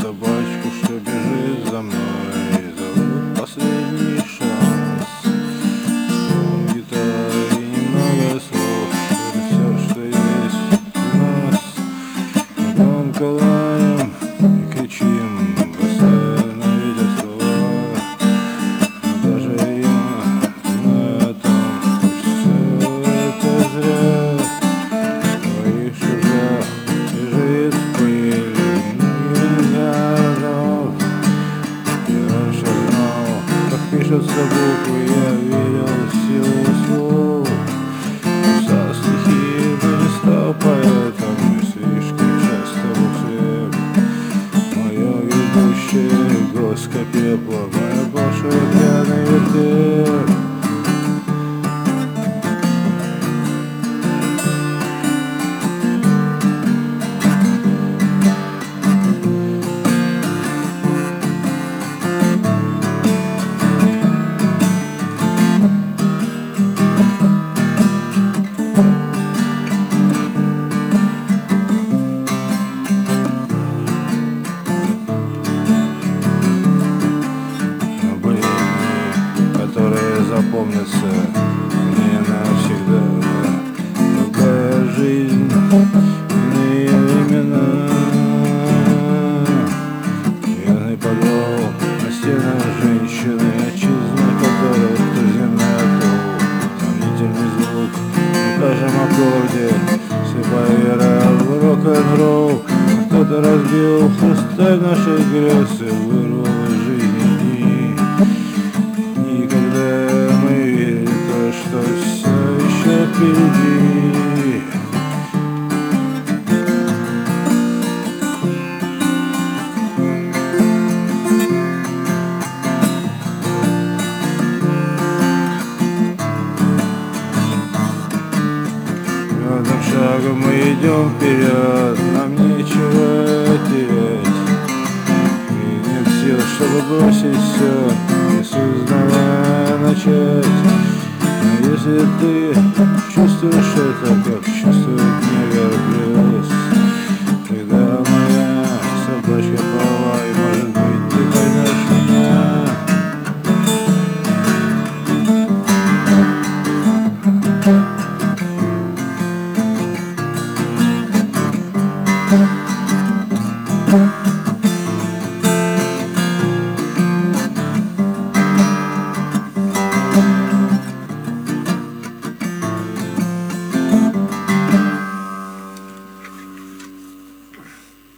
собачку, что бежит за мной. Зовут последний шанс. Звон гитары и немного слов. Это все, что есть у нас. Мы громко лаем и кричим, бросая на ветер слова. Но даже я знаю о том, что все это зря. Твоих шагах лежит пыль. Пишутся буквы, я видел силу слов. Писал стихи, но не стал поэтом. И слишком часто был хлеб. Мое грядущее горстка пепла, моя большая пьяный вертеп. Запомнится мне навсегда. Другая жизнь, иные времена. Пьяный подвал, на стенах женщины, отчизна которых туземный атолл. Сомнительный звук в каждом аккорде, слепая вера в рок-н-ролл. Кто-то разбил хрусталь наших грез и вырвал из жизни дни. Что все еще впереди. Твердым шагом мы идем вперед, нам нечего терять. И нет сил, чтобы бросить все и сознавая начать. Если ты чувствуешь это, как чувствует негр плюс, тогда моя собачка права, и может быть ты поймешь меня. Thank you.